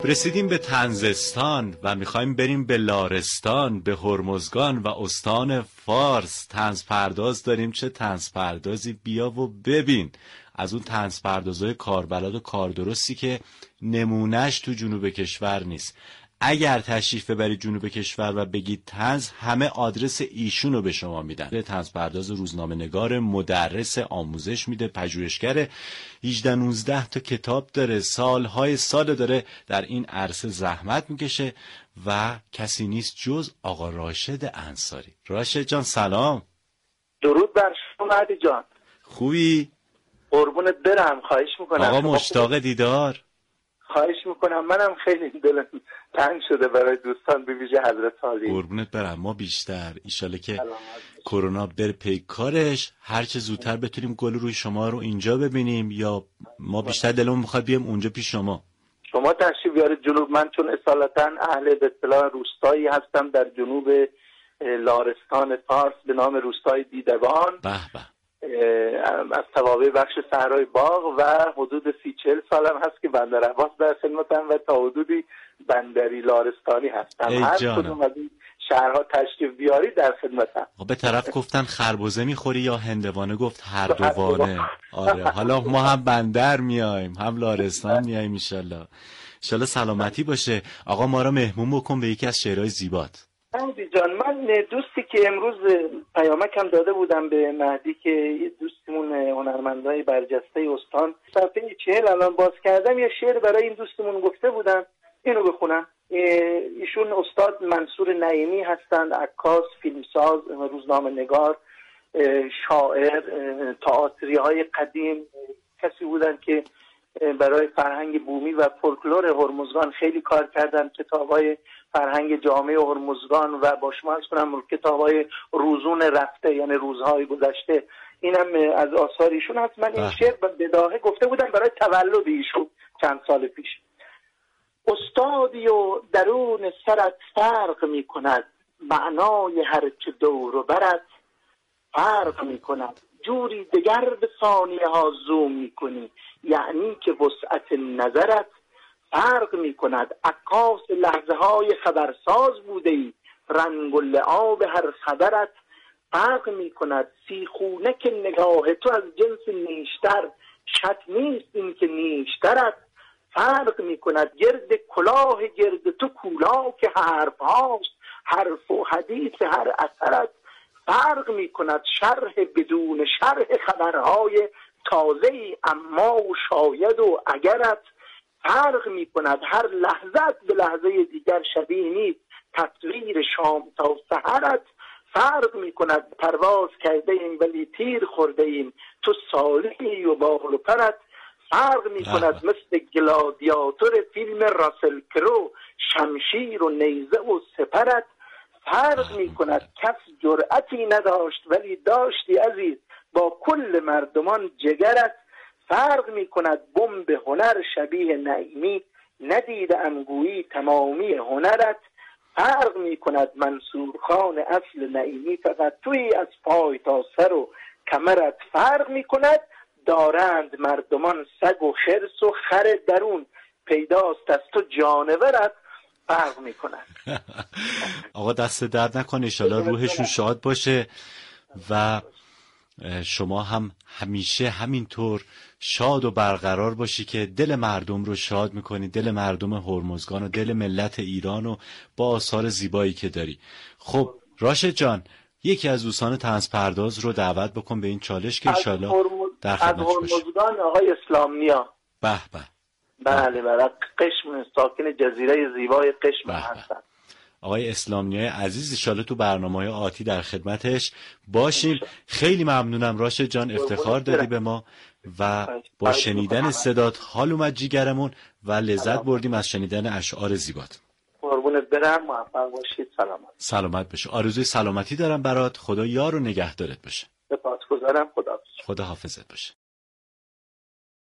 رسیدیم به طنزستان و میخوایم بریم به لارستان، به هرمزگان و استان فارس. طنز پرداز داریم. چه طنز پردازی؟ بیا و ببین. از اون طنز پردازهای کاربلد و کاردرستی که نمونهش تو جنوب کشور نیست. اگر تشریف ببرید جنوب کشور و بگید طنز، همه آدرس ایشونو به شما میدن. طنز پرداز، روزنامه نگار، مدرس، آموزش میده، پژوهشگره، 18-19 تا کتاب داره، سالهای سال داره در این عرصه زحمت میکشه و کسی نیست جز آقا راشد انصاری. راشد جان سلام. درود بر شما مهدی جان. خوبی؟ قربونت برم. خواهش میکنم. آقا مشتاق دیدار. خواهش میکنم. منم خیلی دلم تنگ شده برای دوستان، به ویژه حضرت عالی. قربونت برم. ما بیشتر ایشالا که کرونا بر پی کارش هر چه زودتر بتونیم گل روی شما رو اینجا ببینیم، یا ما بیشتر دلمون میخواد بیام اونجا پیش شما. شما تشریف بیارید جنوب. من چون اصالتا اهل به اصطلاح روستایی هستم در جنوب لارستان فارس به نام روستای دیدبان. به به. از توابع بخش صحرای باغ و حدود 30-40 سالم هست که بندر عباس در خدمتم و تا حدودی بندری لارستانی هستم. هر کدوم از این شهرها تشریف بیاری در خدمتم. به طرف گفتن خربزه میخوری یا هندوانه؟ گفت هر دوانه. آره حالا ما هم بندر میایم هم لارستان میایم. انشالله سلامتی باشه. آقا ما را مهمون بکن به یکی از شعرهای زیبات. مهدی جان، من دوستی که امروز پیامکم داده بودم به مهدی که یه دوستمون هنرمندای برجسته استان، صفحه 40 الان باز کردم، یه شعر برای این دوستمون گفته بودم، اینو بخونم. ایشون استاد منصور نعیمی هستند، عکاس، فیلمساز، روزنامه نگار، شاعر، تئاتری های قدیم، کسی بودن که برای فرهنگ بومی و فولکلور هرمزگان خیلی کار کردن. کتاب‌های فرهنگ جامعه هرمزگان و با شما عرض کنم کتاب‌های روزون رفته، یعنی روزهای گذشته، اینم از آثار ایشون هست. من این شعر بداهه گفته بودم برای تولد ایشون چند سال پیش. استادی و درون سرت فرق می‌کند، معنای هر چه دور و برت فرق می‌کند، جوری دگر به ثانیه ها زوم می‌کنی، یعنی که وسعت نظرت فرق می‌کند. عکاس لحظه های خبرساز بوده ای، رنگ و لعاب هر خبرت فرق می‌کند. سیخونک نگاه تو از جنس نیشتر، شک نیست این که نیشترت فرق می‌کند. گرد کلاه گرد تو کولا که حرف هاست، حرف و حدیث هر اثرت فرق می‌کند. شرح بدون شرح خبرهای تازه‌ای اما و شاید و اگرت فرق می‌کند. هر لحظت به لحظه دیگر شبیه نیست، تصویر شام تا سحرت فرق می‌کند. پرواز کرده ایم ولی تیر خورده ایم، تو صالحی و بال و پرت فرق می‌کند. مثل گلادیاتور فیلم راسل کرو، شمشیر و نیزه و سپرت فرق می‌کند. کس جرأتی نداشت ولی داشتی عزیز، با کل مردمان جگرت فرق می‌کند. بمب هنر شبیه نعیمی، ندیدم گویی تمامی هنرت فرق می‌کند. منصور خان اصل نعیمی، فقط تویی از پای تا سر و کمرت فرق می‌کند. دارند مردمان سگ و خرس و خر درون، پیداست از تو جانورت فرق می‌کند. آقا دست درد نکنه، انشالله روحشون شاد باشه و شما هم همیشه همینطور شاد و برقرار باشی که دل مردم رو شاد میکنی، دل مردم هرمزگان و دل ملت ایران و با آثار زیبایی که داری. خب راشد جان، یکی از دوستان طنز پرداز رو دعوت بکن به این چالش که انشالله در خدمتش باشی. از هرمزگان آقای اسلامنیا. به به. بله قشم، ساکن جزیره زیبای قشم هستن. آقای اسلامنیای عزیز، انشالله تو برنامه‌های آتی در خدمتش باشیم. خیلی ممنونم راشد جان، افتخار دادی به ما و با شنیدن صدات حال اومد جیگرمون و لذت بردیم از شنیدن اشعار زیبات. قربونت برم، موفق باشید. سلامت باشه. آرزوی سلامتی دارم برات. خدا یار و نگهدارت باشه. سپاسگزارم. خدا حافظت باشه.